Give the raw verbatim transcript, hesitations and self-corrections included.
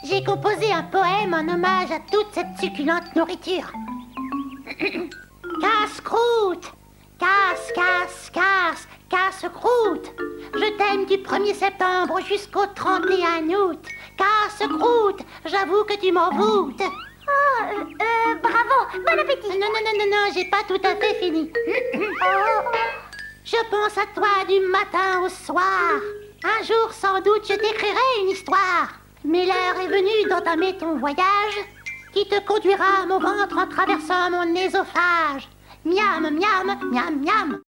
J'ai composé un poème en hommage à toute cette succulente nourriture. Casse-croûte, casse, casse, casse, casse-croûte. Je t'aime du premier septembre jusqu'au trente et un août. Casse-croûte, j'avoue que tu m'en voûtes. Oh, euh, euh, bravo, bon appétit. Non, non, non, non, non, j'ai pas tout à fait fini. Oh. Je pense à toi du matin au soir. Un jour, sans doute, je t'écrirai une histoire. Mais l'heure est venue d'entamer ton voyage qui te conduira à mon ventre en traversant mon œsophage. Miam, miam, miam, miam.